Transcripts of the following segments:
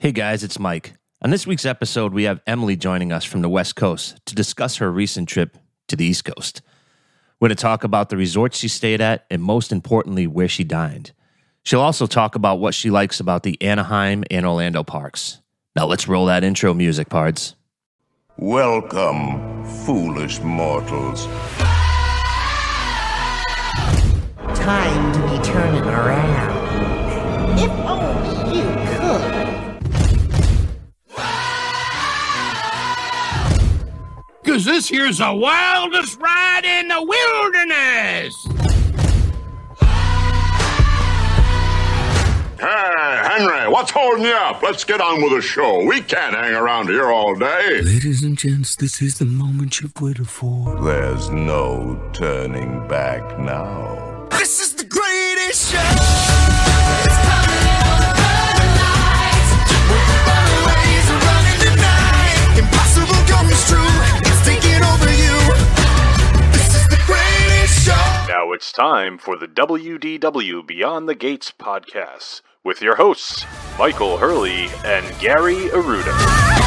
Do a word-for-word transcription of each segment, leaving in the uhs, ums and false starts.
Hey guys, it's Mike. On this week's episode, we have Emily joining us from the West Coast to discuss her recent trip to the East Coast. We're going to talk about the resorts she stayed at and, most importantly, where she dined. She'll also talk about what she likes about the Anaheim and Orlando parks. Now let's roll that intro music, pards. Welcome, foolish mortals. Time to be turning around. If only you could. Cause this here's the wildest ride in the wilderness! Hey, Henry, what's holding you up? Let's get on with the show. We can't hang around here all day. Ladies and gents, this is the moment you've waited for. There's no turning back now. This is the greatest show! It's coming on the third night. Runaways are running tonight. Impossible comes true. It's taking over you. This is the greatest show. Now it's time for the W D W Beyond the Gates podcast with your hosts, Michael Hurley and Gary Aruda.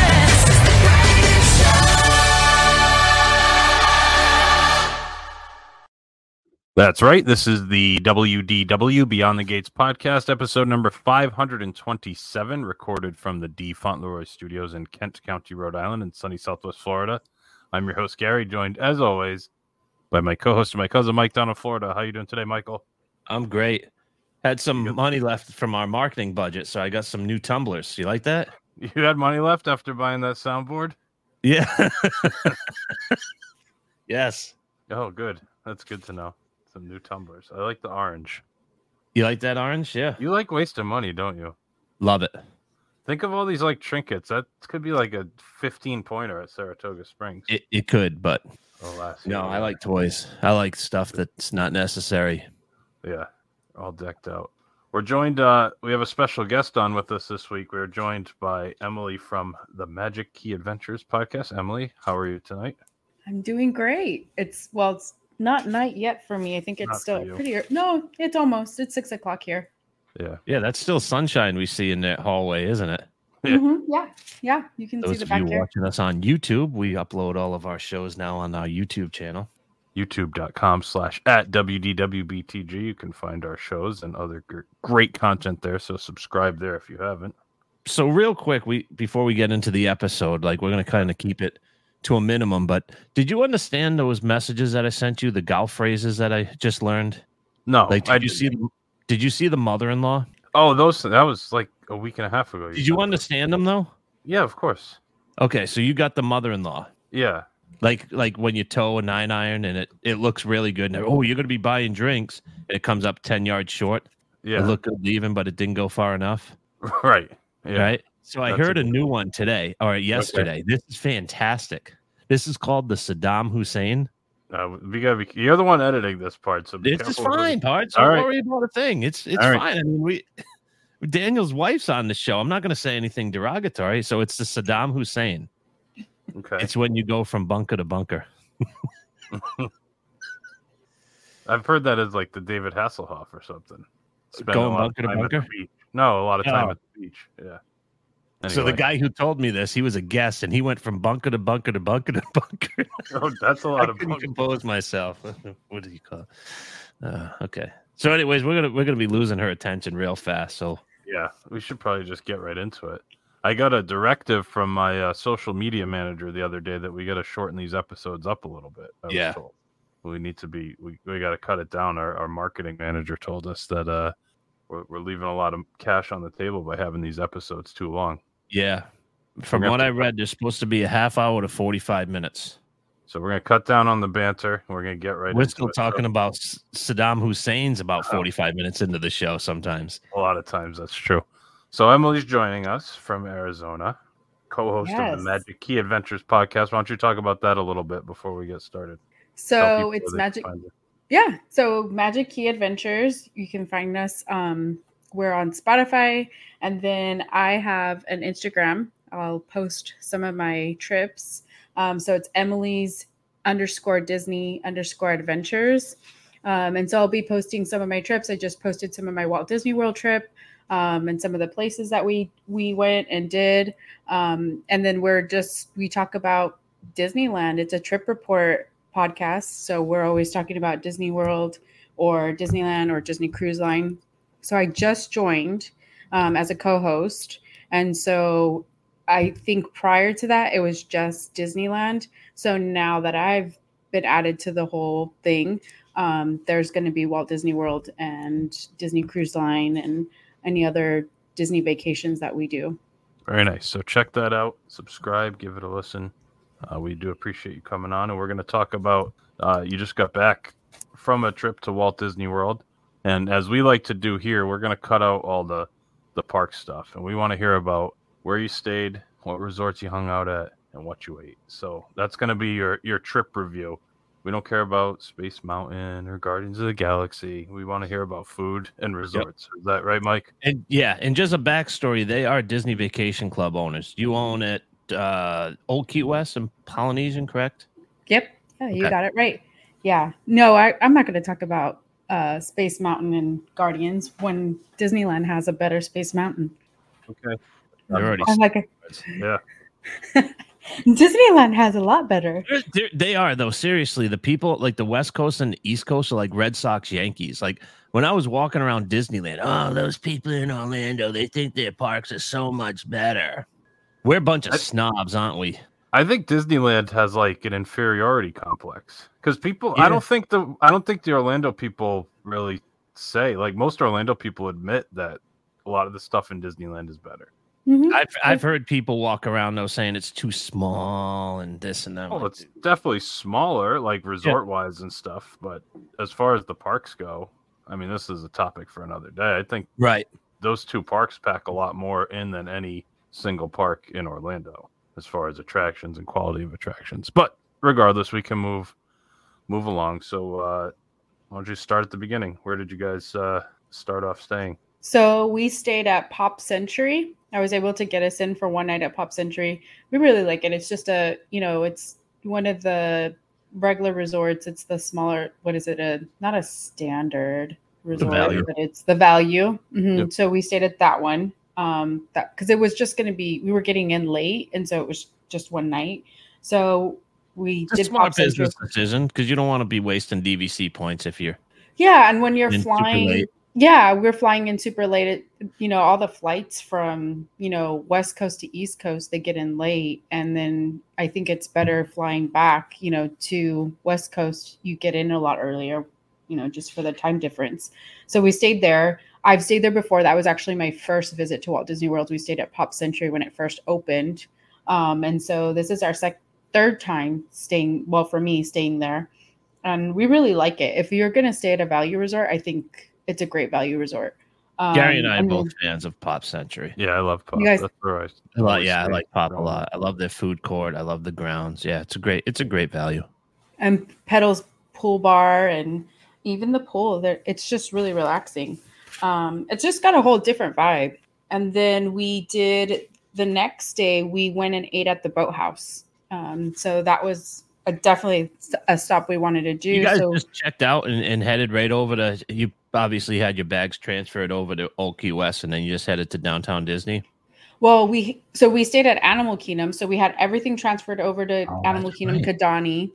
That's right. This is the W D W Beyond the Gates podcast, episode number five hundred twenty-seven, recorded from the D. Fauntleroy Studios in Kent County, Rhode Island, in sunny Southwest Florida. I'm your host, Gary, joined, as always, by my co-host and my cousin, Mike, down in Florida. How you doing today, Michael? I'm great. Had some money left from our marketing budget, so I got some new tumblers. You like that? You had money left after buying that soundboard? Yeah. Yes. Oh, good. That's good to know. Some new tumblers. I like the orange. You like that orange? Yeah. You like wasting money, don't you? Love it. Think of all these like trinkets. That could be like a fifteen pointer at Saratoga Springs. It, it could, but Alas, no, yeah. I like toys. I like stuff that's not necessary. Yeah, all decked out. We're joined. Uh, we have a special guest on with us this week. We're joined by Emily from the Magic Key Adventures podcast. Emily, how are you tonight? I'm doing great. It's well, it's not night yet for me. I think it's Not still for you. pretty. ear- No, it's almost. It's six o'clock here. Yeah. Yeah, that's still sunshine we see in that hallway, isn't it? Yeah. Mhm, yeah, yeah. You can Those see the of back you there. watching us on YouTube, we upload all of our shows now on our YouTube channel. YouTube.com slash at WDWBTG. You can find our shows and other gr- great content there. So subscribe there if you haven't. So real quick, we before we get into the episode, like we're gonna kind of keep it to a minimum. But did you understand those messages that I sent you, the golf phrases that I just learned? No, Like, did I you didn't. see? The, did you see the mother-in-law? Oh, those. That was like a week and a half ago. Did you said understand them though? that. Yeah, of course. Okay, so you got the mother-in-law. Yeah. Like like when you tow a nine iron and it, it looks really good. And oh, you're gonna be buying drinks. And it comes up ten yards short. Yeah. It looked good leaving, but it didn't go far enough. Right. Yeah. Right. So I That's heard a a good new one today or yesterday. This is fantastic. This is called the Saddam Hussein. Uh, we gotta be. You're the one editing this part, so be This is careful with fine, it. parts. All Don't right. worry about a thing. It's it's All right. fine. I mean, we Daniel's wife's on the show. I'm not going to say anything derogatory. So it's the Saddam Hussein. Okay. It's when you go from bunker to bunker. I've heard that as like the David Hasselhoff or something. Spend Going a lot of bunker to time at the bunker? beach. No, a lot of time Oh. at the beach. Yeah. So the Anyway. guy who told me this, he was a guest, and he went from bunker to bunker to bunker to bunker. Oh, that's a I lot of. couldn't compose myself. What do you call it? Uh, okay. So, anyways, we're gonna we're gonna be losing her attention real fast. So, Yeah, we should probably just get right into it. I got a directive from my uh, social media manager the other day that we got to shorten these episodes up a little bit. I was Yeah. told. We need to be. We, we got to cut it down. Our, our marketing manager told us that uh, we're, we're leaving a lot of cash on the table by having these episodes too long. yeah, from We're gonna what have I to- read, there's supposed to be a half hour to forty-five minutes. So we're gonna cut down on the banter. We're gonna get right. We're into still it. talking So, about S- Saddam Hussein's about Oh. forty-five minutes into the show sometimes. a lot of times. That's true. So Emily's joining us from Arizona, co-host of Yes. the Magic Key Adventures podcast. Why don't you talk about that a little bit before we get started? Tell So people it's where they can magic. find you. Yeah. So Magic Key Adventures. You can find us. Um, we're on Spotify, and then I have an Instagram. I'll post some of my trips. Um, so it's Emily's underscore Disney underscore Adventures. Um, and so I'll be posting some of my trips. I just posted some of my Walt Disney World trip. um, and some of the places that we we went and did. Um, and then we're just we talk about Disneyland. It's a trip report podcast, so we're always talking about Disney World or Disneyland or Disney Cruise Line. So I just joined um, as a co-host, and so I think prior to that it was just Disneyland. So now that I've been added to the whole thing, um, there's going to be Walt Disney World and Disney Cruise Line and any other Disney vacations that we do. Very nice. So check that out. Subscribe. Give it a listen. Uh, we do appreciate you coming on, and we're going to talk about. Uh, you just got back from a trip to Walt Disney World, and as we like to do here, we're going to cut out all the the park stuff, and we want to hear about where you stayed, what resorts you hung out at, and what you ate. So that's going to be your your trip review. We don't care about Space Mountain or Guardians of the Galaxy. We want to hear about food and resorts. Yep. Is that right, Mike? And yeah, and just a backstory: they are Disney Vacation Club owners. You own it, uh, Old Key West and Polynesian, correct? Yep. Yeah, you Okay. got it right. Yeah. No, I, I'm not going to talk about uh, Space Mountain and Guardians when Disneyland has a better Space Mountain. Okay. They're already. I'm like, a, Yeah. Disneyland has a lot better. They're- they're- they are though. Seriously, the people like the West Coast and the East Coast are like Red Sox, Yankees. Like when I was walking around Disneyland, oh, those people in Orlando, they think their parks are so much better. We're a bunch of I- snobs, aren't we? I think Disneyland has like an inferiority complex because people. Yeah. I don't think the. I don't think the Orlando people really say like most Orlando people admit that a lot of the stuff in Disneyland is better. Mhm. I've I've heard people walk around though saying it's too small and this and that. Oh, it's definitely smaller, like resort wise and stuff. But as far as the parks go, I mean, this is a topic for another day. I think Right. those two parks pack a lot more in than any single park in Orlando as far as attractions and quality of attractions. But regardless, we can move move along. So uh, why don't you start at the beginning? Where did you guys uh, start off staying? So we stayed at Pop Century. I was able to get us in for one night at Pop Century. We really like it. It's just a, you know, it's one of the regular resorts. It's the smaller, what is it? A not a standard resort, value. but it's the value. Mhm. Yep. So we stayed at that one. Um, that because it was just going to be, we were getting in late, and so it was just one night. So we It's a did smart Pop Century. business decision because you don't want to be wasting D V C points if you're Yeah, and when you're in super flying, late. yeah, we're flying in super late. It, you know, all the flights from, you know, West Coast to East Coast, they get in late. And then I think it's better flying back, you know, to West Coast. You get in a lot earlier, you know, just for the time difference. So we stayed there. I've stayed there before. That was actually my first visit to Walt Disney World. We stayed at Pop Century when it first opened. Um, and so this is our sec- third time staying, well, for me, staying there. And we really like it. If you're going to stay at a value resort, I think it's a great value resort. Um, Gary and I are then- both fans of Pop Century. Yeah, I love Pop. You guys- That's where I I lo- always yeah, I stay. like Pop a lot. I love their food court. I love the grounds. Yeah, it's a great it's a great value. and Pedal's pool bar and even the pool there, it's just really relaxing. Um, it's just got a whole different vibe. And then we did the next day, we went and ate at the boathouse. Um, so that was a, definitely a stop we wanted to do. You guys so just checked out and, and headed right over to. You obviously had your bags transferred over to Old Key West, and then you just headed to downtown Disney. well, we so we stayed at Animal Kingdom. So we had everything transferred over to Oh, Animal that's Kingdom right. Kidani.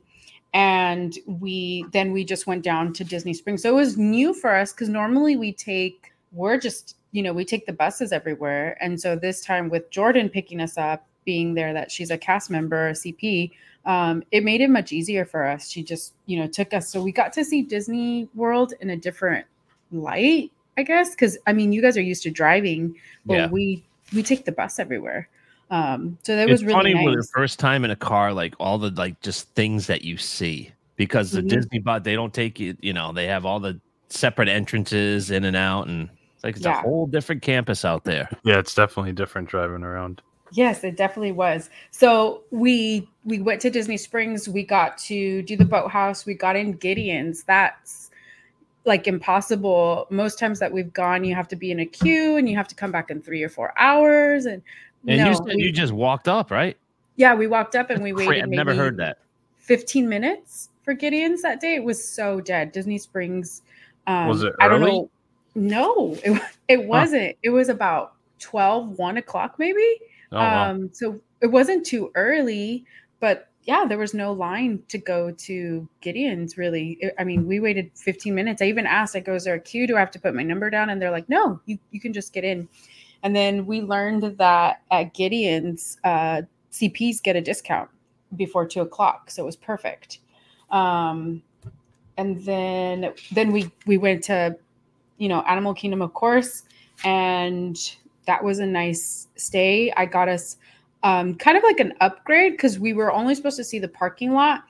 And we then we just went down to Disney Springs. So it was new for us because normally we take we're just, you know, we take the buses everywhere. And so this time with Jordan picking us up, being there that she's a cast member, a C P, um, it made it much easier for us. She just, you know, took us. So we got to see Disney World in a different light, I guess. Because I mean, you guys are used to driving, but Yeah. we we take the bus everywhere. Um, so that It's was really funny nice. with the first time in a car, like all the like just things that you see because the Mhm. Disney bus they don't take you. You know, they have all the separate entrances in and out, and it's like it's a Yeah. whole different campus out there. Yeah, it's definitely different driving around. Yes, it definitely was. So we we went to Disney Springs. We got to do the boathouse. We got in Gideon's. That's like impossible. Most times that we've gone, you have to be in a queue and you have to come back in three or four hours. And, And no, you said we- you just walked up, right? yeah, we walked up and we Cra- waited. I've never maybe heard that. fifteen minutes for Gideon's that day. It was so dead. Disney Springs. Um, Was it I don't early? know. No, it, it wasn't. It was about twelve, one o'clock maybe. Oh, wow. Um, so it wasn't too early, but yeah, there was no line to go to Gideon's really. It- I mean, we waited fifteen minutes. I even asked, I go, is there a queue? Do I have to put my number down? And they're like, no, you, you can just get in. And then we learned that at Gideon's, uh, C Ps get a discount before two o'clock. So it was perfect. Um, and then, then we, we went to, you know, Animal Kingdom, of course. And that was a nice stay. I got us um, kind of like an upgrade because we were only supposed to see the parking lot.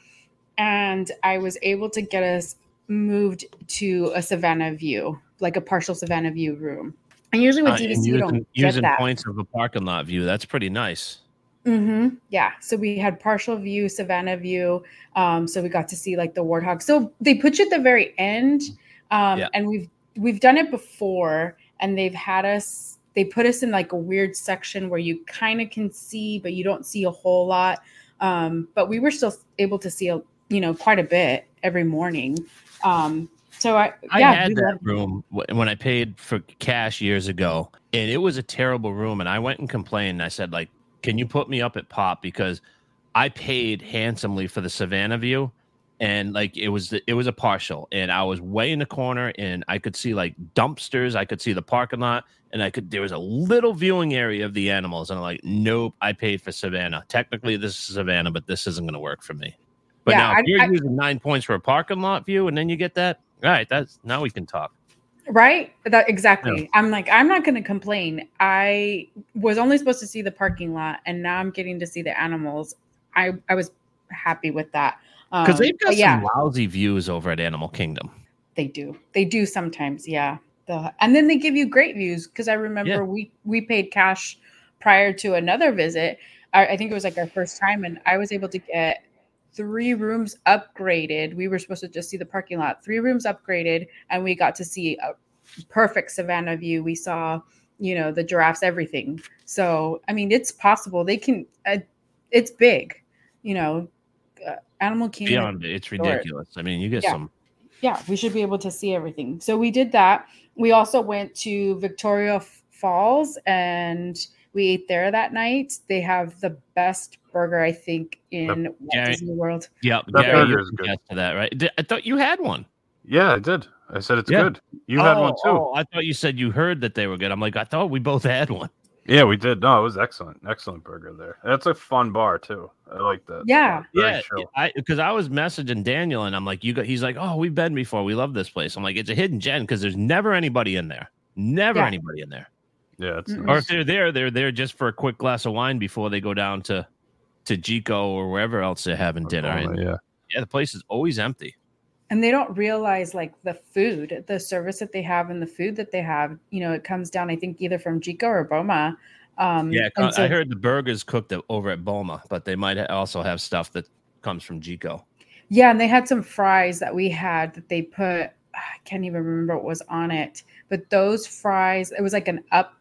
And I was able to get us moved to a Savannah View, like a partial Savannah View room. And usually with Uh, D V and C, you using, don't get using that. points of a parking lot view. That's pretty nice. Mm-hmm. Yeah. So we had partial view, Savannah View. Um, so we got to see like the warthog. So they put you at the very end. Um, Yeah. and we've we've done it before, and they've had us, they put us in like a weird section where you kind of can see, but you don't see a whole lot. Um, but we were still able to see a, you know, quite a bit every morning. Um, so I, I yeah, had we that loved it. room wh- when I paid for cash years ago, and it was a terrible room. And I went and complained. And I said, like, can you put me up at Pop, because I paid handsomely for the Savannah View, and like it was the, it was a partial, and I was way in the corner, and I could see like dumpsters, I could see the parking lot, and I could there was a little viewing area of the animals, and I'm like, nope, I paid for Savannah. Technically, this is Savannah, but this isn't going to work for me. But Yeah, now, I- if you're I- using nine points for a parking lot view, and then you get that, all right, that's now we can talk. Right? That exactly. I'm like, I'm not going to complain. I was only supposed to see the parking lot, and now I'm getting to see the animals. I I was happy with that. Because Um, they've got but yeah, some lousy views over at Animal Kingdom. they do. They do sometimes. Yeah. The and then they give you great views because I remember Yeah. we we paid cash prior to another visit. I, I think it was like our first time, and I was able to get three rooms upgraded. We were supposed to just see the parking lot. Three rooms upgraded, and we got to see a perfect Savannah view. We saw, you know, the giraffes, everything. So I mean, it's possible. They can. Uh, it's big, you know. Uh, Animal Kingdom. Beyond it, it's Short. ridiculous. I mean, you get Yeah. some. Yeah, we should be able to see everything. So we did that. We also went to Victoria F- Falls, and we ate there that night. They have the best burger, I think, in Walt Gary- Disney World. Yeah, That Gary, you burger is good. attest to that, right? Did- I thought you had one. Yeah, I did. I said it's Yeah. good. You had one Oh, too. oh, I thought you said you heard that they were good. I'm like, I thought we both had one. Yeah, we did. No, it was excellent. Excellent burger there. That's a fun bar too. I like that. Yeah. Very Yeah, chill. I because I was messaging Daniel, and I'm like, you got. He's like, oh, we've been before. We love this place. I'm like, it's a hidden gem because there's never anybody in there. Never Yeah. anybody in there. Yeah, it's Mm-mm. Or nice. if they're there, they're there just for a quick glass of wine before they go down to to Jico or wherever else they're having dinner. And yeah. yeah, the place is always empty. And they don't realize like the food, the service that they have, and the food that they have. You know, it comes down, I think, either from Jico or Boma. Um, Yeah, and so- I heard the burgers cooked at- over at Boma, but they might ha- also have stuff that comes from Jico. Yeah, and they had some fries that we had that they put. I can't even remember what was on it, but those fries, it was like an up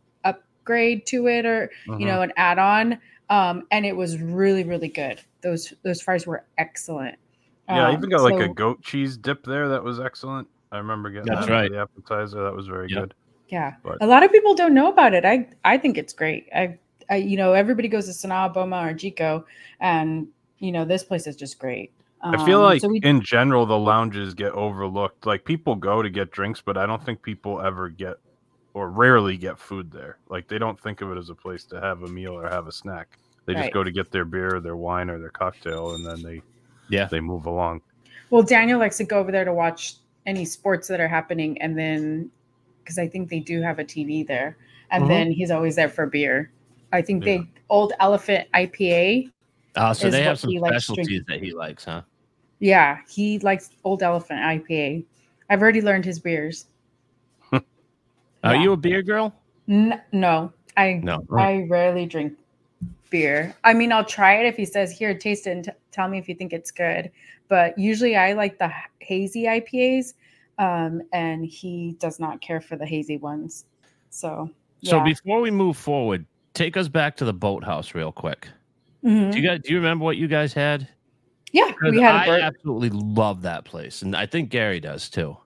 upgrade to it, or you know, an add-on, um, and it was really, really good. Those those fries were excellent. Yeah, I Um, even got like a so- goat cheese dip there that was excellent. I remember getting That's that right. for the appetizer. That was very Yep. good. Yeah, But- a lot of people don't know about it. I I think it's great. I, I you know, everybody goes to Sanaa, Boma, or Jico, and you know, this place is just great. I feel Um, like so we, in general the lounges get overlooked. Like people go to get drinks, but I don't think people ever get or rarely get food there. Like they don't think of it as a place to have a meal or have a snack. They just Right. go to get their beer, their wine, or their cocktail, and then they Yeah. they move along. well, Daniel likes to go over there to watch any sports that are happening, and then because I think they do have a T V there, and Mhm. then he's always there for beer. I think Yeah. they Old Elephant I P A. Oh, so Is they what have some he likes specialties drinking. that he likes, huh? Yeah, he likes Old Elephant I P A. I've already learned his beers. Are Yeah. you a beer girl? N- no, I No. I rarely drink beer. I mean, I'll try it if he says, "Here, taste it and t- tell me if you think it's good." But usually, I like the h- hazy I P As, um, and he does not care for the hazy ones. So, So yeah. before we move forward, take us back to the boathouse real quick. Mhm. Do you guys do you remember what you guys had? yeah, 'Cause we had a I bird. absolutely love that place, and I think Gary does too.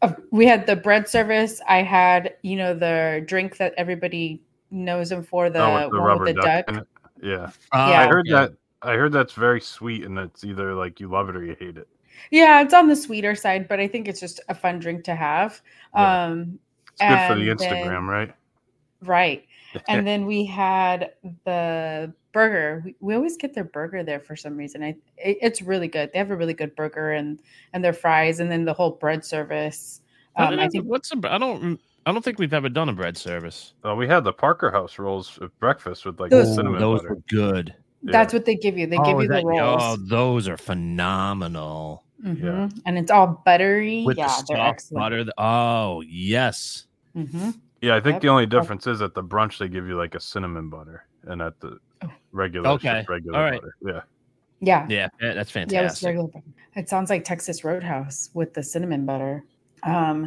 Uh, we had the bread service. I had, you know, the drink that everybody knows him for, the, oh, with the one rubber with the duck. duck. In it. Yeah. Oh, Yeah. I heard okay. that. I heard that's very sweet, and it's either like you love it or you hate it. Yeah, it's on the sweeter side, but I think it's just a fun drink to have. Yeah. Um, It's good for the and Instagram, then- right? Right. And then we had the burger. We, we always get their burger there for some reason. I it, it's really good. They have a really good burger and and their fries, and then the whole bread service. I, Um, don't I know, think what's a, I don't I don't think we've ever done a bread service. Well, we had the Parker House rolls at breakfast with like Those- the cinnamon those butter. were good. that's what they give you. They oh, give you is the that- rolls. oh, those are phenomenal. Mhm. And it's all buttery. With yeah, the they're soft excellent. butter. Oh, yes. hmm Yeah, I think Yep. the only difference is at the brunch they give you like a cinnamon butter, and at the regular, it's Okay. just regular All right. butter. Yeah. Yeah. Yeah, yeah, that's Yeah, it was fantastic. regular butter. It sounds like Texas Roadhouse with the cinnamon butter. Um,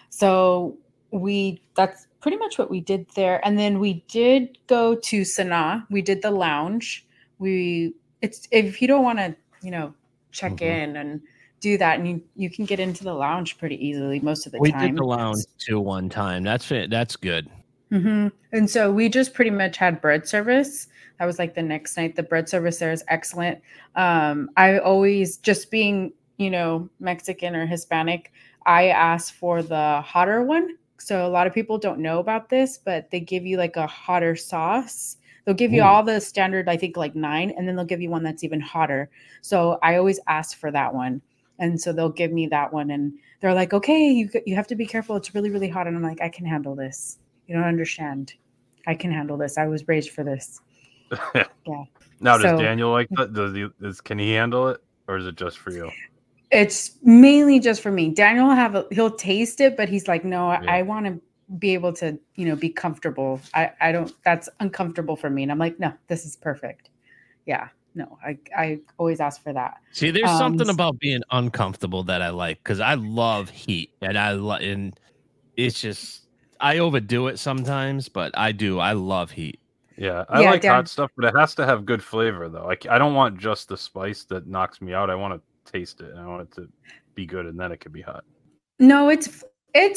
so we that's pretty much what we did there. And then we did go to Sanaa. We did the lounge. We it's if you don't want to, you know, check Mhm. in and do that, and you you can get into the lounge pretty easily most of the we time. did the lounge too one time. That's fit. That's good. hmm And so we just pretty much had bread service. That was like the next night. The bread service there is excellent. Um, I always, just being, you know, Mexican or Hispanic, I ask for the hotter one. So a lot of people don't know about this, but they give you like a hotter sauce. They'll give you Ooh. all the standard, I think like nine, and then they'll give you one that's even hotter. So I always ask for that one. And so they'll give me that one. And they're like, okay, you, you have to be careful. It's really, really hot. And I'm like, I can handle this. You don't understand. I can handle this. I was raised for this. Yeah. Now, does So- Daniel like that? Does he? Is, can he handle it, or is it just for you? It's mainly just for me. Daniel will have a, he'll taste it, but he's like, no, I, Yeah. I want to be able to, you know, be comfortable. I, I don't, that's uncomfortable for me. And I'm like, no, this is perfect. Yeah. No, I, I always ask for that. See, there's Um, something about being uncomfortable that I like because I love heat and I love and it's just I overdo it sometimes, but I do. I love heat. Yeah, I Yeah, like Dan. hot stuff, but it has to have good flavor, though. Like, I don't want just the spice that knocks me out. I want to taste it, and I want it to be good, and then it can be hot. No, it's, it's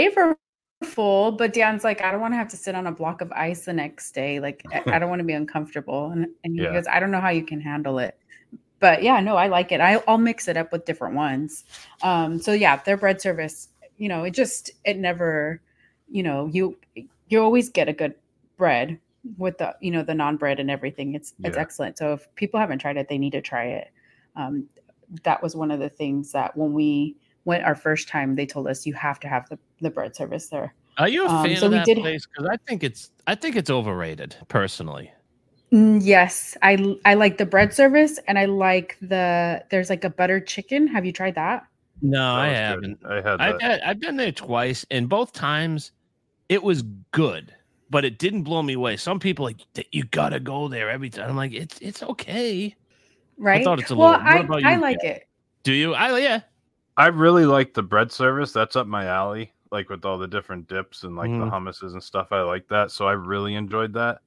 flavorful, but Dan's like, I don't want to have to sit on a block of ice the next day. Like, I, I don't want to be uncomfortable. And, and he Yeah. goes, I don't know how you can handle it. But yeah, no, I like it. I, I'll mix it up with different ones. Um, so yeah, their bread service, you know, it just, it never, you know, you, you always get a good bread with the, you know, the non-bread and everything. It's, it's Yeah. excellent. So if people haven't tried it, they need to try it. Um, that was one of the things that when we went our first time, they told us you have to have the, the bread service there. Are you a Um, fan so of we that did- place? Because I think it's I think it's overrated personally. Mm, yes, I I like the bread service, and I like the there's like a butter chicken. Have you tried that? No, That I was good. haven't. I had I've that. had, I've been there twice, and both times it was good, but it didn't blow me away. Some people like you gotta go there every time. I'm like, it's it's okay. Right? thought it's a well, little- what I about I you, like it. Do you? I yeah. I really like the bread service. That's up my alley. Like with all the different dips and like Mhm. the hummuses and stuff. I like that. So I really enjoyed that.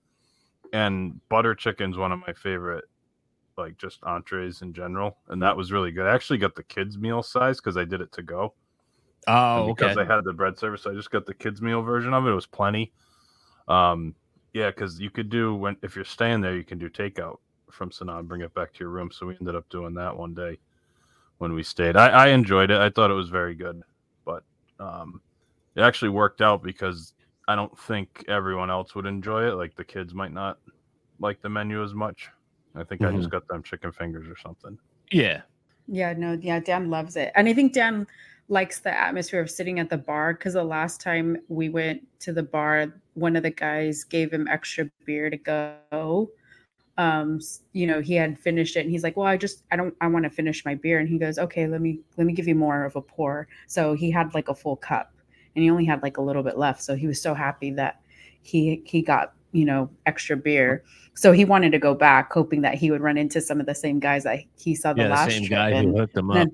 And butter chicken's one of my favorite, like just entrees in general. And that was really good. I actually got the kids meal size because I did it to go. Oh, And okay. because I had the bread service, I just got the kids meal version of it. It was plenty. Um, yeah, because you could do when if you're staying there, you can do takeout from Sanaa and bring it back to your room. So we ended up doing that one day when we stayed. I, I enjoyed it. I thought it was very good, but um, it actually worked out because I don't think everyone else would enjoy it. Like the kids might not like the menu as much. I think I just got them chicken fingers or something. Yeah. Yeah, no, yeah, Dan loves it. And I think Dan likes the atmosphere of sitting at the bar because the last time we went to the bar, one of the guys gave him extra beer to go. Um, s- you know, he had finished it and he's like, well, I just, I don't, I want to finish my beer. And he goes, okay, let me, let me give you more of a pour. So he had like a full cup and he only had like a little bit left. So he was so happy that he, he got, you know, extra beer. So he wanted to go back hoping that he would run into some of the same guys that he saw the Yeah, the last same trip. guy and- who hooked them up. then-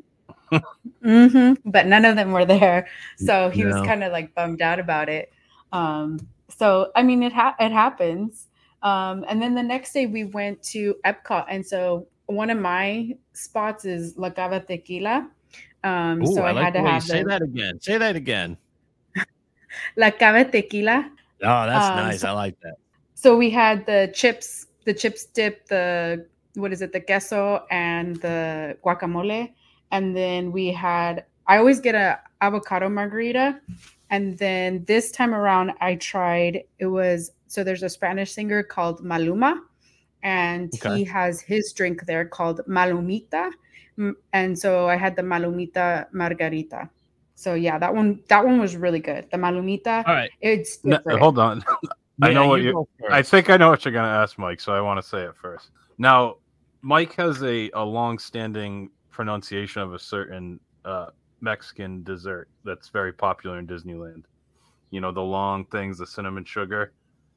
Mm-hmm. But none of them were there, so he was No. kind of like bummed out about it. Um, so I mean, it ha- it happens. Um, and then the next day we went to Epcot, and so one of my spots is La Cava Tequila. Um, Ooh, so I I, like had the to way you have say the that again. Say that again. La Cava Tequila. Oh, that's Um, nice. so- I like that. So we had the chips, the chips dip, the what is it, the queso and the guacamole, and then we had. I always get a avocado margarita, and then this time around I tried. It was so there's a Spanish singer called Maluma, and Okay. he has his drink there called Malumita, M- and so I had the Malumita margarita. So yeah, that one that one was really good. The Malumita, All right. it's No, different. hold on. I Yeah, know what you you. go first. I think I know what you're going to ask, Mike. So I want to say it first. Now, Mike has a a long-standing pronunciation of a certain uh, Mexican dessert that's very popular in Disneyland. You know, the long things, the cinnamon sugar.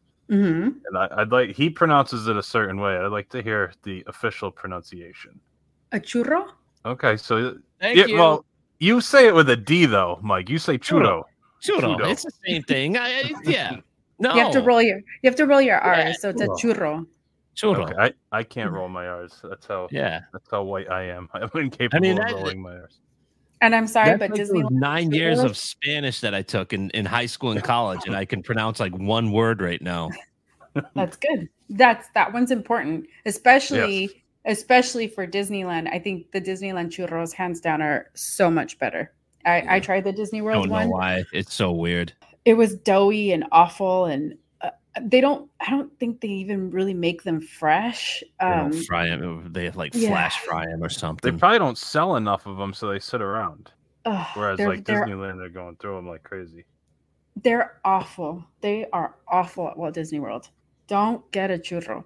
hmm And I, I'd like he pronounces it a certain way. I'd like to hear the official pronunciation. A churro. Okay, so Thank yeah, you. well, you say it with a D though, Mike. You say churro. Churro. Churro. It's the same thing. I, I- yeah. No. You have to roll your you have to roll your Yeah, R's, so it's a churro. churro. Churro. Okay, I, I can't roll my R's. That's how Yeah. that's how white I am. I'm incapable I mean, of that- rolling my R's. And I'm sorry, That's but like Disney those nine years of Spanish that I took in, in high school and college, and I can pronounce like one word right now. that's good. That's that one's important, especially especially for Disneyland. I think the Disneyland churros, hands down, are so much better. I, I tried the Disney I World don't know one. why. It's so weird. It was doughy and awful, and uh, they don't. I don't think they even really make them fresh. They Um, don't fry them. They like yeah. flash fry them or They something. probably don't sell enough of them, so they sit around. ugh, Whereas they're, like they're, Disneyland, they're going through them like crazy. they're awful. They are awful at Walt Disney World. Don't get a churro.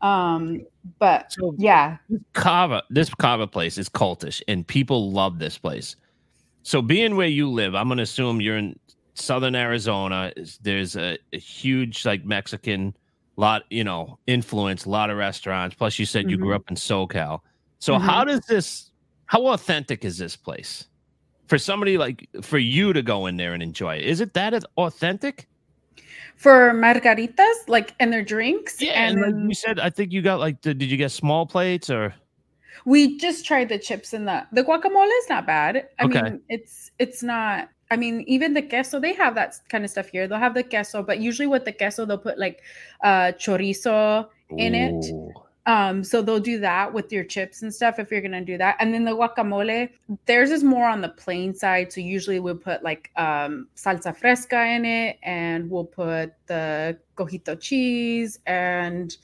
Um, but So- yeah, Cava, this Cava place is cultish, and people love this place. So, being where you live, I'm going to assume you're in southern Arizona. Is- There's a, a huge, like, Mexican lot, you know, influence, a lot of restaurants. Plus, you said you grew Mhm. up in SoCal. So, Mhm. how does this, how authentic is this place for somebody like for you to go in there and enjoy it? Is it that as authentic? for margaritas, like and their drinks, Yeah, and and like then you said, I think you got like, the, did you get small plates or? we just tried the chips and the the guacamole is not bad. I Okay. mean, it's it's not. I mean, even the queso, they have that kind of stuff here. They'll have the queso, but usually with the queso, they'll put like uh chorizo in it. Ooh. Um, so they'll do that with your chips and stuff if you're gonna do that. And then the guacamole, theirs is more on the plain side. So usually we'll put like um salsa fresca in it, and we'll put the cojito cheese and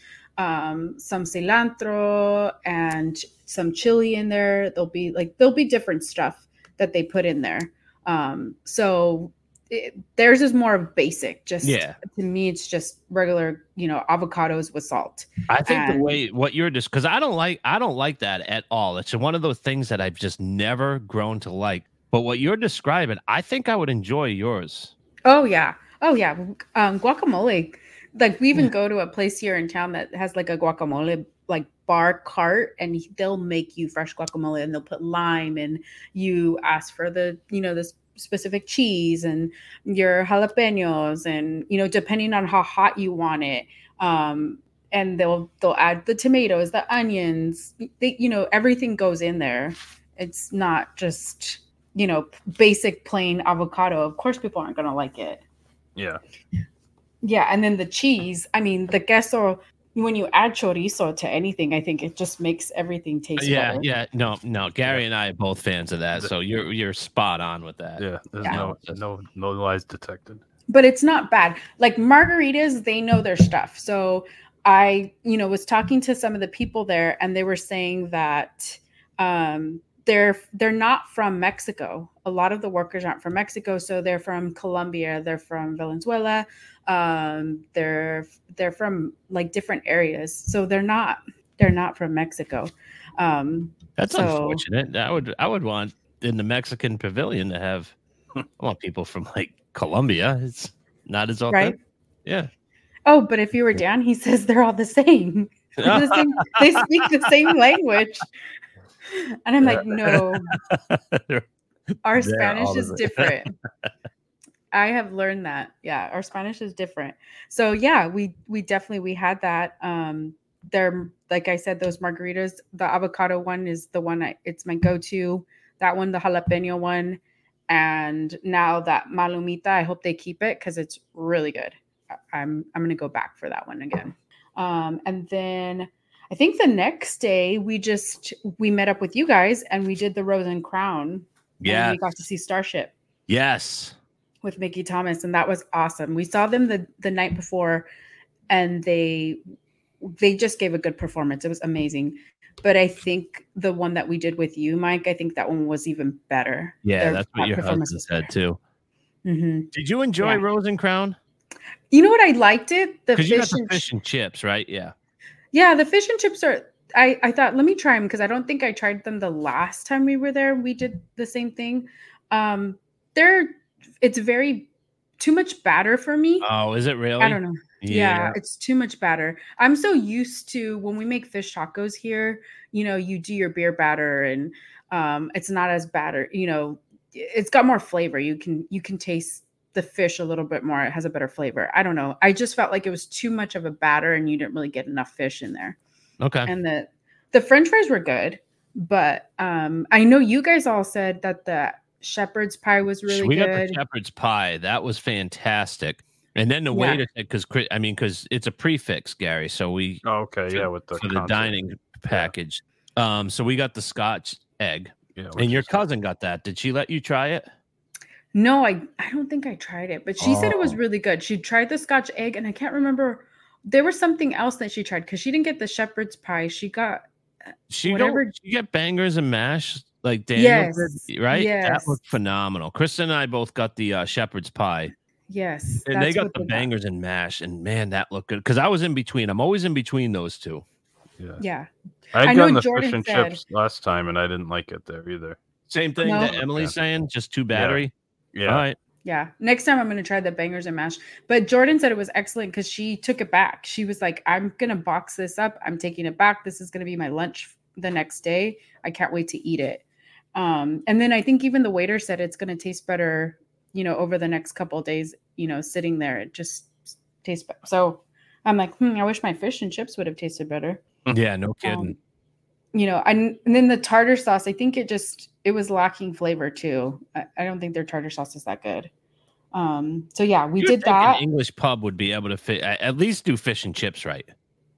um some cilantro and some chili in there. There'll be like there'll be different stuff that they put in there. Um, so it, theirs is more of basic. Just Yeah. to me, it's just regular, you know, avocados with salt. I think the And- way what you're just because I don't like I don't like that at all. It's one of those things that I've just never grown to like. But what you're describing, I think I would enjoy yours. Oh yeah. Oh yeah. Um, guacamole. Like we even go to a place here in town that has like a guacamole like bar cart, and he- they'll make you fresh guacamole, and they'll put lime, and you ask for the you know this specific cheese and your jalapenos, and you know depending on how hot you want it. Um, and they'll they'll add the tomatoes, the onions. They, you know everything goes in there. It's not just you know basic plain avocado. Of course, people aren't gonna like it. Yeah. Yeah, and then the cheese. I mean, the queso. When you add chorizo to anything, I think it just makes everything taste Yeah, better. yeah. No, no. Gary and I are both fans of that. So you're you're spot on with that. Yeah. There's Yeah. no no no lies detected. But it's not bad. Like margaritas, they know their stuff. So I, you know, was talking to some of the people there, and they were saying that um, they're they're not from Mexico. A lot of the workers aren't from Mexico, so they're from Colombia, they're from Venezuela, um, they're they're from like different areas. So they're not they're not from Mexico. Um, That's So- unfortunate. I would I would want in the Mexican pavilion to have I want people from like Colombia. It's not as authentic. right? Yeah. Oh, but if you were down, he says they're all the same. They're the same- they speak the same language. And I'm like, no, our They're Spanish all the is same. different. I have learned that. Yeah, our Spanish is different. So yeah, we we definitely we had that. Um they're like I said, those margaritas, the avocado one is the one I it's my go-to. that one, the jalapeno one, and now that malumita. I hope they keep it because it's really good. I- I'm I'm gonna go back for that one again. Um, and then I think the next day we just we met up with you guys and we did the Rose and Crown. Yeah. And we got to see Starship Yes. with Mickey Thomas, and that was awesome. We saw them the the night before, and they they just gave a good performance. It was amazing. But I think the one that we did with you, Mike, I think that one was even better. Yeah, Their- that's what that your performance husband was said better. too. Mhm. Did you enjoy Yeah. Rose and Crown? You know what? I liked it. The Because you got fish the and fish and chips, right? Yeah. yeah, the fish and chips are. I I thought let me try them because I don't think I tried them the last time we were there. We did the same thing. Um, they're it's very too much batter for me. Oh, is it really? I don't know. Yeah. it's too much batter. I'm so used to when we make fish tacos here, you know, you do your beer batter and um it's not as batter, you know, it's got more flavor. You can you can taste the fish a little bit more. It has a better flavor. I don't know. I just felt like it was too much of a batter and you didn't really get enough fish in there. Okay. And the the french fries were good, but um I know you guys all said that the shepherd's pie was really we got good. the shepherd's pie. That was fantastic. And then the Yeah. waiter said, because I mean, because it's a prefix, Gary. So we Oh, okay, for, yeah, with the for the concert. dining package. Um, so we got the Scotch egg, Yeah, which and your is- cousin got that. Did she let you try it? No, I I don't think I tried it, but she said it was Oh. really good. She tried the Scotch egg, and I can't remember. There was something else that she tried because she didn't get the shepherd's pie. She got She Whatever- go, she get bangers and mash like Daniel Yes, did, right? That yes. looked phenomenal. Kristen and I both got the uh, shepherd's pie, yes, and they that's got what the they got. bangers and mash, and man, that looked good. Because I was in between. I'm always in between those two. Yeah. Yeah, I had I know gotten the Jordan fish and said- chips last time, and I didn't like it there either. Same thing No. that Emily's saying, just two battery. Yeah, All right. yeah. Next time I'm going to try the bangers and mash. But Jordan said it was excellent because she took it back. She was like, "I'm going to box this up. I'm taking it back. This is going to be my lunch the next day. I can't wait to eat it." Um, and then I think even the waiter said it's going to taste better, you know, over the next couple of days. You know, sitting there, it just tastes better. So I'm like, hmm, I wish my fish and chips would have tasted better. Yeah, no kidding. Um, you know, and, and then the tartar sauce, I think it just it was lacking flavor too. I, I don't think their tartar sauce is that good. Um, so yeah, we You'd did think that, An English pub would be able to fit at at least do fish and chips right.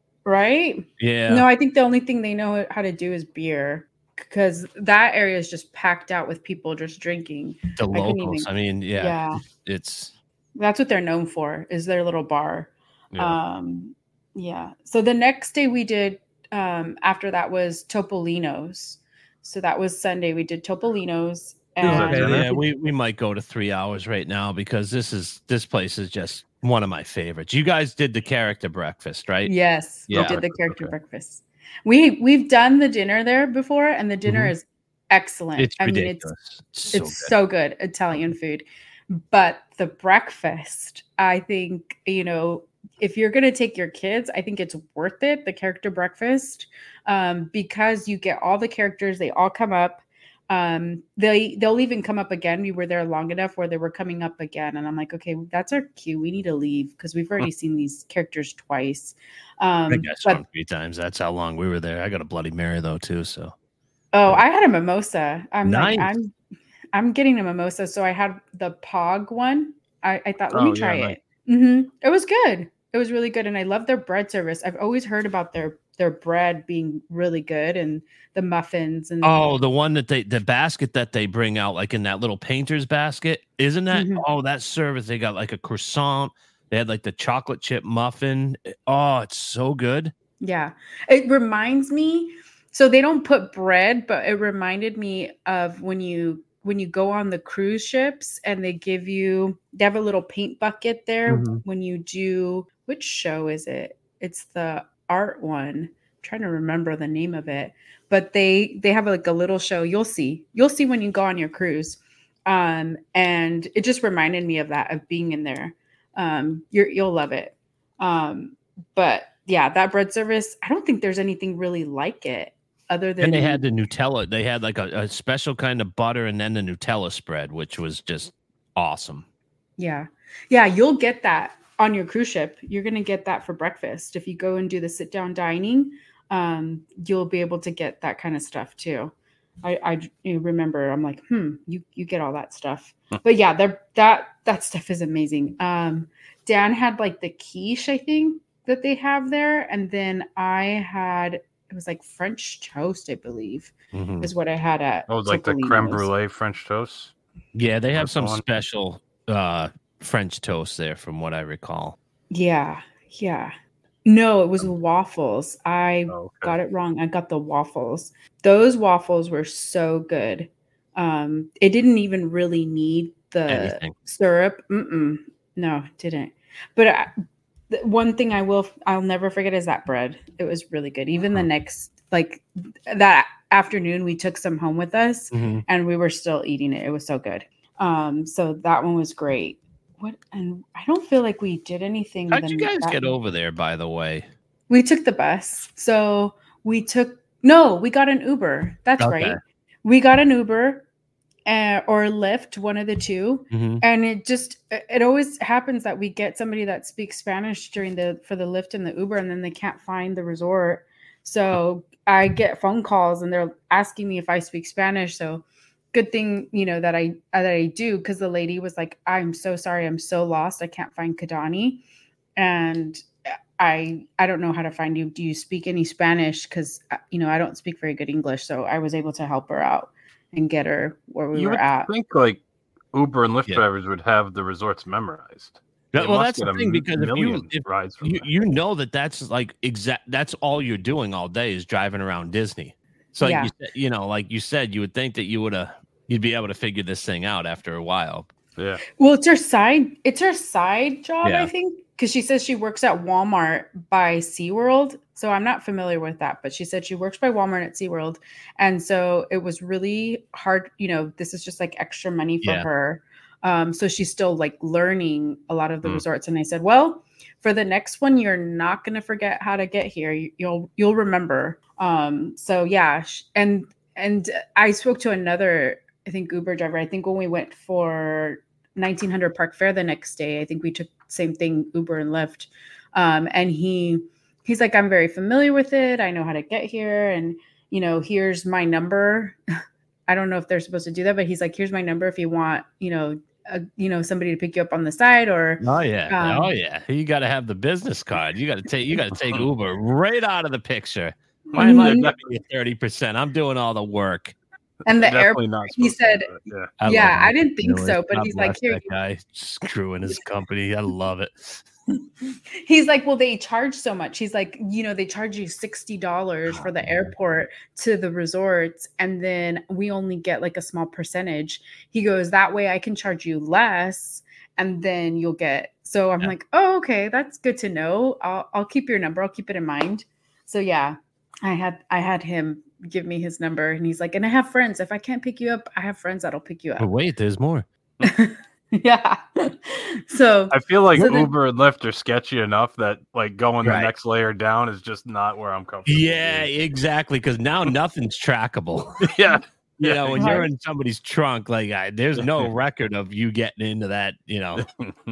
right? Yeah. No, I think the only thing they know how to do is beer because that area is just packed out with people just drinking. the I couldn't locals. even- I mean, yeah, Yeah, it's that's what they're known for is their little bar. yeah. Um, yeah. So the next day we did um after that was Topolino's. So that was Sunday. We did Topolino's. that And dinner? yeah. We we might go to three hours right now because this is this place is just one of my favorites. You guys did the character breakfast, right? yes, Yeah. we did the character Okay. breakfast. We we've done the dinner there before, and the dinner Mhm. is excellent. It's I mean, ridiculous. it's so it's good. so good Italian food. But the breakfast, I think, you know, if you're going to take your kids, I think it's worth it, the character breakfast, um, because you get all the characters, they all come up. Um, they they'll even come up again. We were there long enough where they were coming up again, and I'm like, okay, that's our cue. We need to leave because we've already seen these characters twice. Um, I guess saw but him three times. That's how long we were there. I got a Bloody Mary though too. So oh, I had a mimosa. I'm like, Nice. I'm I'm getting a mimosa. So I had the Pog one. I, I thought, let Oh, me yeah, try nice. it. hmm It was good. It was really good, and I love their bread service. I've always heard about their their bread being really good, and the muffins and oh, the one that they the basket that they bring out like in that little painter's basket, isn't that? Mhm. Oh, that service they got like a croissant. They had like the chocolate chip muffin. Oh, it's so good. yeah, it reminds me. So they don't put bread, but it reminded me of when you when you go on the cruise ships and they give you they have a little paint bucket there Mhm. when you do which show is it? It's the art one. I'm trying to remember the name of it, but they they have like a little show. You'll see. You'll see when you go on your cruise. Um, and it just reminded me of that of being in there. Um, you're you'll love it. Um, but yeah, that bread service, I don't think there's anything really like it other than And they had the Nutella. They had like a, a special kind of butter and then the Nutella spread, which was just awesome. yeah. Yeah, you'll get that on your cruise ship. You're gonna get that for breakfast. If you go and do the sit down dining, um, you'll be able to get that kind of stuff too. I, I you remember I'm like, hmm, you you get all that stuff. But yeah, they're, that that stuff is amazing. Um, Dan had like the quiche, I think, that they have there, and then I had it was like French toast, I believe, Mhm. is what I had at. Oh, like the creme Topolino's. brulee French toast. Yeah, they have That's some the one. special uh, French toast there, from what I recall. Yeah, yeah. No, it was waffles. I Oh, okay. got it wrong. I got the waffles. Those waffles were so good. Um, it didn't even really need the Anything. syrup. Mm-mm. No, it didn't. But I, the one thing I will, I'll never forget is that bread. It was really good. Even the next, like that afternoon, we took some home with us, Mhm. and we were still eating it. It was so good. Um, so that one was great. What? And I don't feel like we did anything. How'd the- you guys that get night. over there, by the way? We took the bus. So we took, no, we got an Uber. That's Okay. right. We got an Uber uh, or Lyft, one of the two. Mhm. And it just, it always happens that we get somebody that speaks Spanish during the, for the Lyft and the Uber, and then they can't find the resort. So I get phone calls and they're asking me if I speak Spanish. So good thing, you know, that I, that I do. Cause the lady was like, I'm so sorry. I'm so lost. I can't find Kidani. And I I don't know how to find you. Do you speak any Spanish? Because you know I don't speak very good English, so I was able to help her out and get her where we You were would at. think like Uber and Lyft Yeah. drivers would have the resorts memorized. Yeah, They well, must that's get the a thing, because if you million if rides from you, that. you know that that's like exact that's all you're doing all day is driving around Disney. So like Yeah. you, said- you know, like you said, you would think that you would have you'd be able to figure this thing out after a while. Yeah. Well, it's her side. It's her side job, Yeah. I think, because she says she works at Walmart by SeaWorld. So I'm not familiar with that, but she said she works by Walmart at SeaWorld, and so it was really hard. You know, this is just like extra money for Yeah. her. Um, so she's still like learning a lot of the Mm. resorts. And I said, well, for the next one, you're not going to forget how to get here. You, you'll you'll remember. Um, so yeah, sh- and and I spoke to another, I think Uber driver. I think when we went for nineteen hundred Park Fair the next day, I think we took same thing, Uber and Lyft. Um, and he he's like, I'm very familiar with it. I know how to get here, and you know, here's my number. I don't know if they're supposed to do that, but he's like, here's my number if you want, you know, a, you know, somebody to pick you up on the side, or Oh yeah, Um, oh yeah. You got to have the business card. You got to take you got to take Uber right out of the picture. Why am I Mhm. giving you thirty percent? I'm doing all the work. and the They're airport. definitely not he supposed to said- do that, yeah. I love Yeah, him. I didn't think Really. so, but God he's like, bless here, that guy screwing his company. I love it. he's like, well, they charge so much. He's like, you know, they charge you sixty dollars for the airport to the resorts, and then we only get like a small percentage. He goes, that way I can charge you less, and then you'll get. So I'm Yeah. like, oh, okay, that's good to know. I'll I'll keep your number. I'll keep it in mind. So yeah, I had I had him give me his number, and he's like, and I have friends. If I can't pick you up, I have friends that'll pick you But up. wait, there's more. Yeah. So I feel like So then- Uber and Lyft are sketchy enough that like going Right. the next layer down is just not where I'm comfortable. Yeah, exactly. Because now nothing's trackable. yeah. You Yeah, know, when you're Right. in somebody's trunk, like I, there's no record of you getting into that. You know,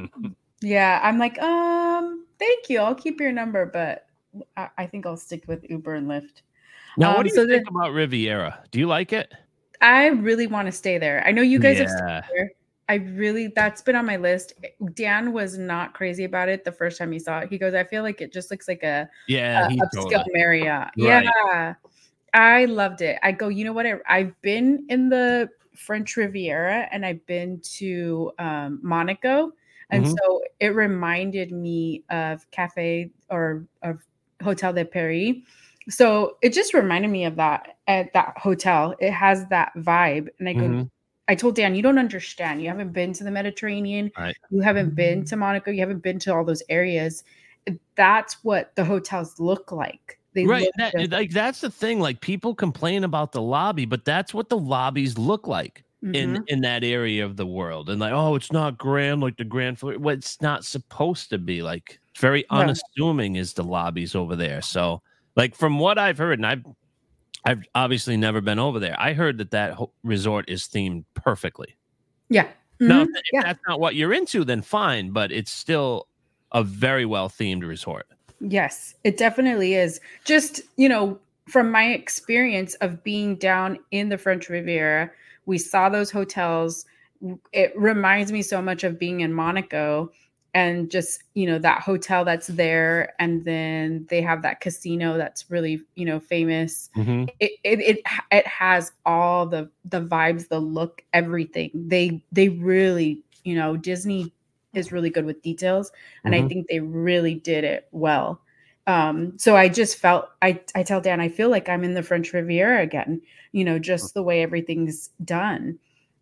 yeah, I'm like, um, thank you. I'll keep your number, but I, I think I'll stick with Uber and Lyft. now Um, what do you so think then- about Riviera? Do you like it? I really want to stay there. I know you guys have Yeah. stayed there. I really, that's been on my list. Dan was not crazy about it the first time he saw it. He goes, I feel like it just looks like a, Yeah, a he told upscale us. Marriott. Right. Yeah. I loved it. I go, you know what? I, I've been in the French Riviera and I've been to um, Monaco. And Mhm. so it reminded me of Cafe or of Hotel de Paris. So it just reminded me of that at that hotel. It has that vibe. And I go, Mhm. I told Dan, you don't understand. You haven't been to the Mediterranean. Right. You haven't been to Monaco. You haven't been to all those areas. That's what the hotels look like. They Right, look that, just- like that's the thing. Like people complain about the lobby, but that's what the lobbies look like in Mhm. in that area of the world. And like, oh, it's not grand like the Grand Fleur. Well, it's not supposed to be. Like, it's very No. unassuming is the lobbies over there. So, like from what I've heard, and I've I've obviously never been over there. I heard that that ho- resort is themed perfectly. yeah. Now, Mhm. if Yeah. that's not what you're into, then fine. But it's still a very well themed resort. Yes, it definitely is. Just, you know, from my experience of being down in the French Riviera, we saw those hotels. It reminds me so much of being in Monaco and just, you know, that hotel that's there. And then they have that casino that's really, you know, famous. Mm-hmm. It, it, it, it has all the, the vibes, the look, everything. They, they really, you know, Disney is really good with details. And Mhm. I think they really did it well. Um, so I just felt, I, I tell Dan, I feel like I'm in the French Riviera again, you know, just the way everything's done.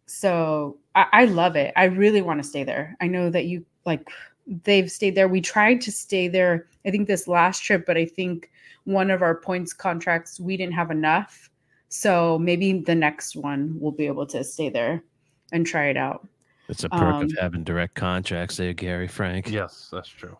So I, I love it. I really want to stay there. I know that you like, they've stayed there. We tried to stay there, I think this last trip, but I think one of our points contracts, we didn't have enough. So maybe the next one we'll be able to stay there and try it out. It's a perk Um, of having direct contracts there, Gary Frank. Yes, that's true.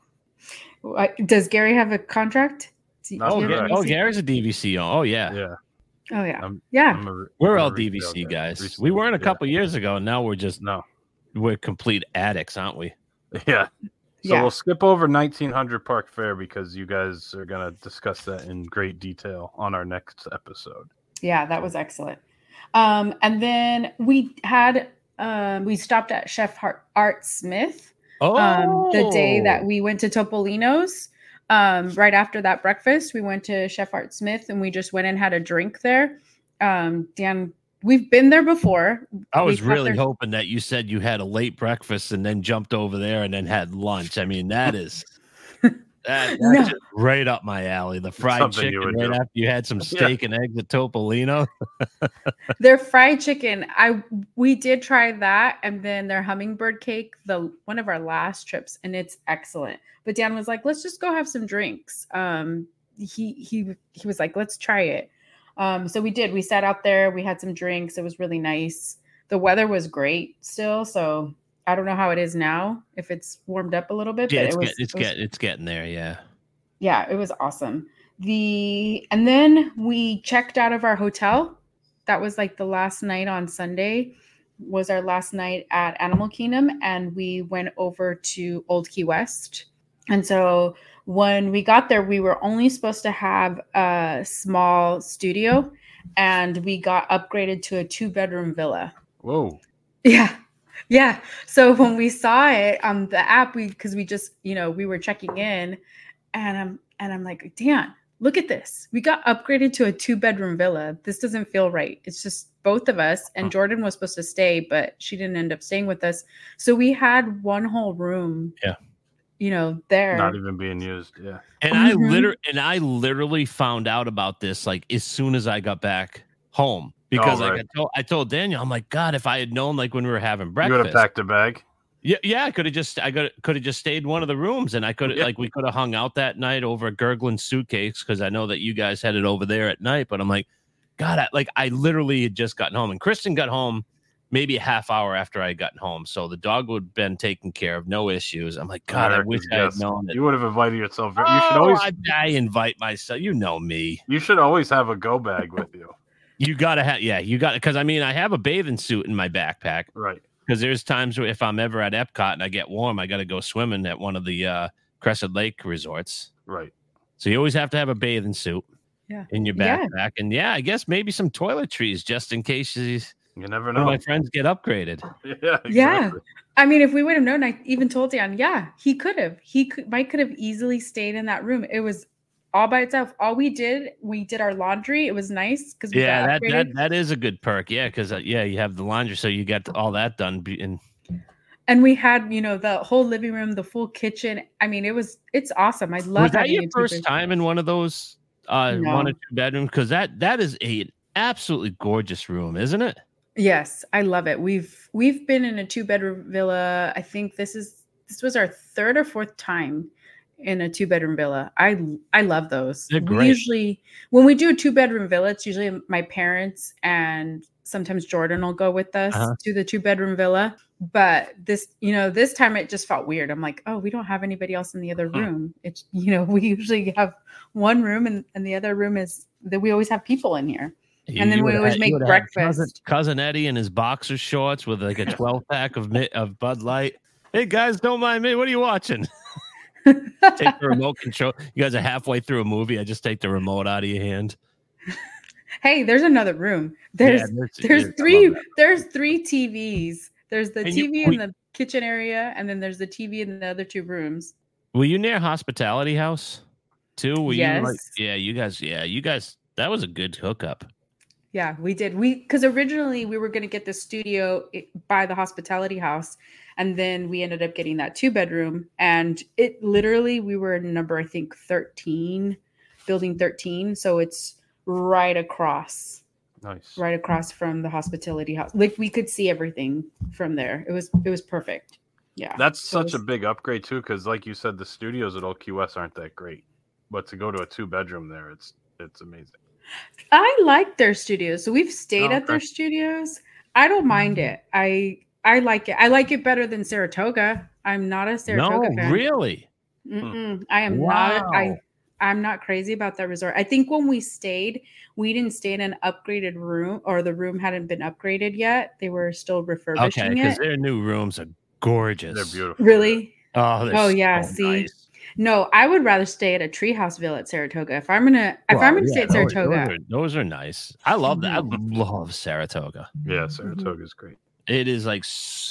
I- Does Gary have a contract? Do- Not do Oh, you direct. have Ga- a oh, D V C? Gary's a D V C. Oh, yeah. Yeah. Oh yeah. I'm, Yeah. I'm a, We're I'm all a D V retail C guy. guys. Recently, We weren't a yeah. couple years ago. Now we're just No. we're complete addicts, aren't we? Yeah. So Yeah. we'll skip over nineteen hundred Park Fair because you guys are going to discuss that in great detail on our next episode. Yeah, that was excellent. Um, and then we had um, we stopped at Chef Hart- Art Smith Oh, um, the day that we went to Topolino's. Um, right after that breakfast, we went to Chef Art Smith and we just went and had a drink there. Um, Dan, we've been there before. I was We've had really their- hoping that you said you had a late breakfast and then jumped over there and then had lunch. I mean, that is that, that's No. just right up my alley. The fried Something you chicken would right do. after you had some steak and eggs at Topolino. Their fried chicken, I we did try that, and then their hummingbird cake, the one of our last trips, and it's excellent. But Dan was like, "Let's just go have some drinks." Um, he he he was like, "Let's try it." Um, so we did. We sat out there. We had some drinks. It was really nice. The weather was great still, so I don't know how it is now. If it's warmed up a little bit, Yeah, but it's it was, get, it's it was get, it's getting there. Yeah. yeah, it was awesome. The and then we checked out of our hotel. That was like the last night on Sunday was our last night at Animal Kingdom, and we went over to Old Key West. And so when we got there, we were only supposed to have a small studio, and we got upgraded to a two bedroom villa. Whoa. Yeah. Yeah. So when we saw it on the app, we because we just, you know, we were checking in and I'm and I'm like, Dan, look at this. We got upgraded to a two bedroom villa. This doesn't feel right. It's just both of us. And Jordan was supposed to stay, but she didn't end up staying with us. So we had one whole room. Yeah. You know, there. Not even being used. Yeah. And I Mhm. literally and I literally found out about this like as soon as I got back home because Oh, like right. I told I told Daniel, I'm like, God, if I had known like when we were having You would have breakfast, packed a bag. yeah, yeah, I could have just I got could have just stayed in one of the rooms and I could have Yeah. like we could have hung out that night over at Gurglin's Suitcase because I know that you guys headed over there at night. But I'm like, God, I, like I literally had just gotten home and Kristen got home maybe a half hour after I had gotten home, so the dog would have been taken care of, no issues. I'm like, God, I America's wish I had guest. known it. You would have invited yourself. You Oh, should always I, I invite myself. You know me. you should always have a go bag with you. You gotta have, yeah, you got because I mean, I have a bathing suit in my backpack Right. because there's times where if I'm ever at Epcot and I get warm, I got to go swimming at one of the uh, Crescent Lake resorts. Right. So you always have to have a bathing suit Yeah. in your Yeah. backpack, and yeah, I guess maybe some toiletries just in case you, You never one of know. my friends get upgraded. Yeah. Yeah. Exactly. I mean, if we would have known, I even told Dan, yeah, he could have. He could Mike could have easily stayed in that room. It was all by itself. All we did, we did our laundry. It was nice because we Yeah, got that, upgraded. that that is a good perk. Yeah, because uh, yeah, you have the laundry, so you got all that done. be- And And we had, you know, the whole living room, the full kitchen. I mean, it was it's awesome. I love was that having your a first two-bedroom. time in one of those uh, No. one or two bedrooms? Because that that is a absolutely gorgeous room, isn't it? Yes, I love it. We've we've been in a two bedroom villa. I think this is this was our third or fourth time in a two bedroom villa. I I love those. They're We great. usually when we do a two bedroom villa, it's usually my parents and sometimes Jordan will go with us Uh-huh. to the two bedroom villa. But this, you know, this time it just felt weird. I'm like, oh, we don't have anybody else in the other Hmm. room. It's you know, we usually have one room and, and the other room is that we always have people in here. And then we would've always had- make you would've had Cousin, breakfast. cousin Eddie in his boxer shorts with like a twelve pack of mi- of Bud Light. Hey guys, don't mind me. What are you watching? Take the remote control. You guys are halfway through a movie. I just take the remote out of your hand. Hey, there's another room. There's Yeah, there's- there's yeah, I three love that. there's three T Vs. There's the And T you- V in we- the kitchen area, and then there's the T V in the other two rooms. Were you near Hospitality House too? Were you like, Yes. yeah, you guys, yeah, you guys, that was a good hookup. Yeah, we did. We because originally we were going to get the studio i- by the hospitality house, and then we ended up getting that two bedroom. And it literally we were number I think thirteen, building thirteen, so it's right across, Nice. right across from the hospitality house. Like we could see everything from there. It was it was perfect. Yeah, That's so it such a was- big upgrade too, because like you said, the studios at Old Key West aren't that great. But to go to a two bedroom there, it's it's amazing. I like their studios. So we've stayed Oh, at their okay. studios. I don't mind it. I I like it. I like it better than Saratoga. I'm not a Saratoga No, fan. really. Mm-mm. I am Wow. not. I I'm not crazy about that resort. I think when we stayed, we didn't stay in an upgraded room, or the room hadn't been upgraded yet. They were still Okay, refurbishing because it. their new rooms are gorgeous. They're beautiful. Really? Oh, they're Oh, yeah, so see? nice. No, I would rather stay at a treehouse villa at Saratoga. If I'm gonna, if I'm Well, gonna stay yeah, at those- Saratoga, Those are, those are nice. I love that. I Mm-hmm. love Saratoga. Yeah, Saratoga's great. It is like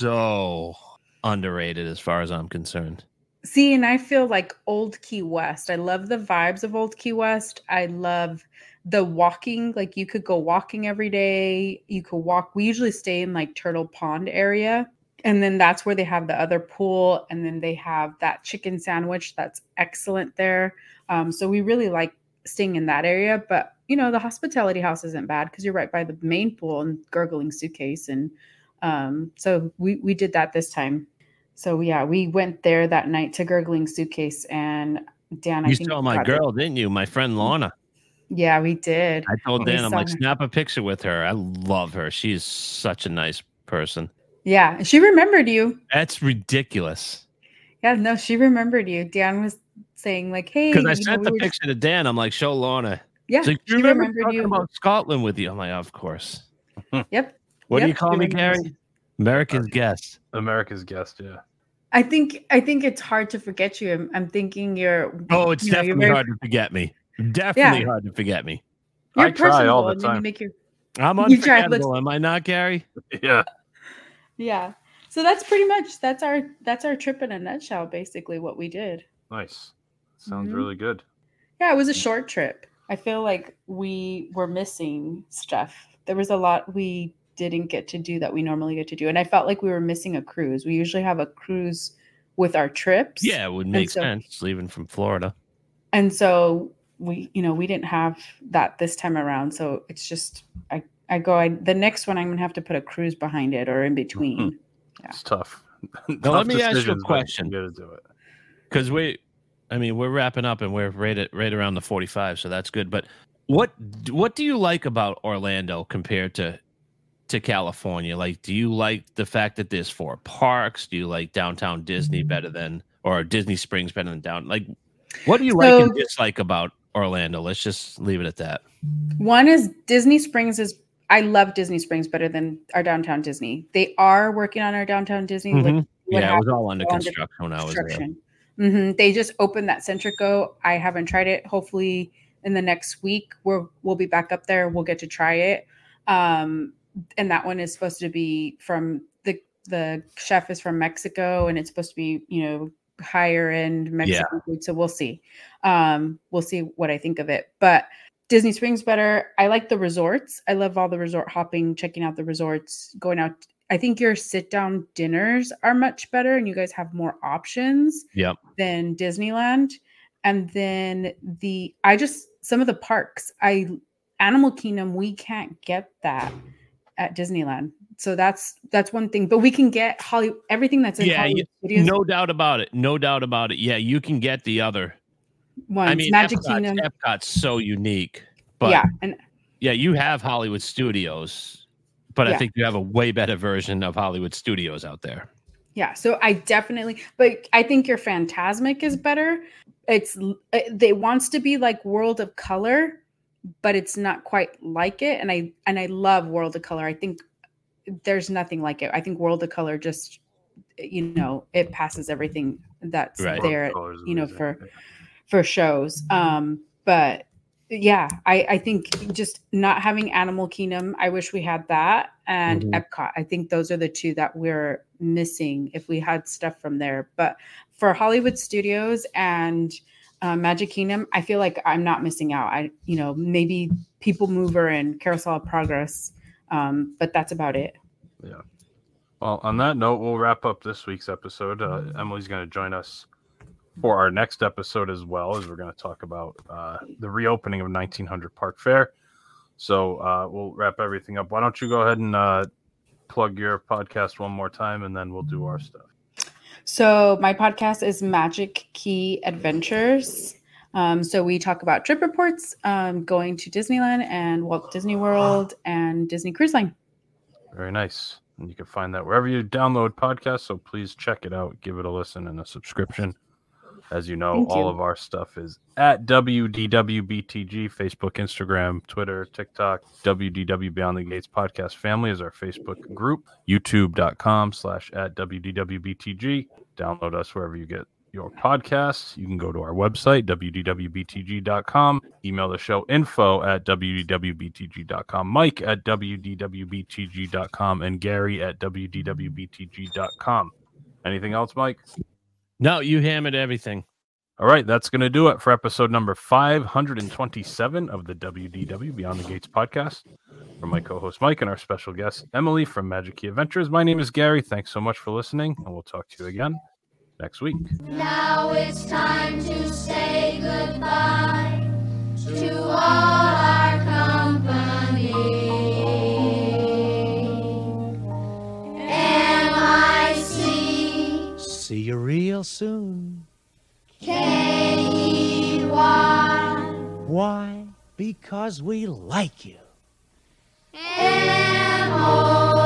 so underrated as far as I'm concerned. see, and I feel like Old Key West. I love the vibes of Old Key West. I love the walking. Like you could go walking every day. You could walk. We usually stay in like Turtle Pond area. And then that's where they have the other pool. And then they have that chicken sandwich that's excellent there. Um, so we really like staying in that area. But, you know, the hospitality house isn't bad because you're right by the main pool and Gurgling Suitcase. And um, so we, we did that this time. So, yeah, we went there that night to Gurgling Suitcase. And Dan, I You think saw my got the- girl, didn't you? My friend Lorna. Yeah, we did. I told We Dan, I'm saw like, her. snap a picture with her. I love her. She is such a nice person. Yeah, she remembered you. That's ridiculous. Yeah, no, she remembered you. Dan was saying like, "Hey," Because I you know, sent we the were- picture to Dan. I'm like, show Lorna. Yeah, She's like, she you remember remembered talking you. about Scotland with you? I'm like, of course. Yep. What do Yep, you call she me, remembers. Gary? America's guest. America's guest, yeah. I think I think it's hard to forget you. I'm, I'm thinking you're. Oh, it's you know, you're definitely very- hard to forget me. Definitely Yeah. hard to forget me. You're I try all personable, the and then you time. make your I'm You tried, unforgettable, am I not, Gary? Yeah. yeah. So that's pretty much that's our that's our trip in a nutshell. Basically, what we did. Nice. Sounds Mhm. really good. Yeah, it was a short trip. I feel like we were missing stuff. There was a lot we didn't get to do that we normally get to do, and I felt like we were missing a cruise. We usually have a cruise with our trips. Yeah, it would make so- sense leaving from Florida. And so we, you know, we didn't have that this time around. So it's just, I, I go, I, the next one, I'm going to have to put a cruise behind it or in between. It's tough. Now, Tough let me ask you a decisions, but question. You gotta do it. Because we, I mean, we're wrapping up and we're right at right around the forty-five, so that's good. But what what do you like about Orlando compared to to California? Like, do you like the fact that there's four parks? Do you like downtown Disney better than, or Disney Springs better than down? Like, what do you like and So- dislike about Orlando? Let's just leave it at that. One is Disney Springs is, I love Disney Springs better than our downtown Disney. They are working on our downtown Disney. like Mhm. what Yeah, it was happened all under under construction when I was there. construction. Mhm. They just opened that Centrico. I haven't tried it. Hopefully in the next week we're, we'll be back up there. We'll get to try it. Um, and that one is supposed to be from the, the chef is from Mexico, and it's supposed to be, you know, higher end Mexican food. So we'll see. Um, we'll see what I think of it. But Disney Springs better. I like the resorts. I love all the resort hopping, checking out the resorts, going out. I think your sit down dinners are much better, and you guys have more options Yep. than Disneyland. And then the I just some of the parks. I Animal Kingdom, we can't get that at Disneyland. So that's that's one thing. But we can get Holly everything that's in Yeah, Hollywood you- Studios no doubt about it. No doubt about it. Yeah, you can get the other. ones. I mean, Magic Epcot's, Kingdom. Epcot's so unique. But yeah, and yeah, you have Hollywood Studios, but I Yeah. think you have a way better version of Hollywood Studios out there. Yeah, so I definitely, but I think your Phantasmic is better. It's it, they wants to be like World of Color, but it's not quite like it. And I and I love World of Color. I think there's nothing like it. I think World of Color just, you know, it passes everything that's Right. there, Colors you know, amazing. for for shows. Um, but yeah, I, I think just not having Animal Kingdom, I wish we had that, and Mhm. Epcot. I think those are the two that we're missing if we had stuff from there. But for Hollywood Studios and uh, Magic Kingdom, I feel like I'm not missing out. I, you know, maybe People Mover and Carousel of Progress, um, but that's about it. Yeah. Well, on that note, we'll wrap up this week's episode. Uh, Emily's going to join us for our next episode as well, as we're going to talk about uh, the reopening of nineteen hundred Park Fair. So uh, we'll wrap everything up. Why don't you go ahead and uh, plug your podcast one more time, and then we'll do our stuff. So my podcast is Magic Key Adventures. Um, so we talk about trip reports, um, going to Disneyland and Walt Disney World and Disney Cruise Line. Very nice. And you can find that wherever you download podcasts. So please check it out, give it a listen and a subscription. As you know, Thank all you. of our stuff is at W D W B T G, Facebook, Instagram, Twitter, TikTok. W D W Beyond the Gates Podcast Family is our Facebook group. YouTube.com slash at W D W B T G. Download us wherever you get your podcasts. You can go to our website, W D W B T G dot com. Email the show info at W D W B T G dot com. Mike at W D W B T G dot com. And Gary at W D W B T G dot com. Anything else, Mike? No, you hammered everything. All right, that's going to do it for episode number five hundred twenty-seven of the W D W Beyond the Gates podcast. From my co-host Mike and our special guest Emily from Magic Key Adventures, my name is Gary. Thanks so much for listening, and we'll talk to you again next week. Now it's time to say goodbye to all our company. M I C See you real soon. K E Y Why? Because we like you. M O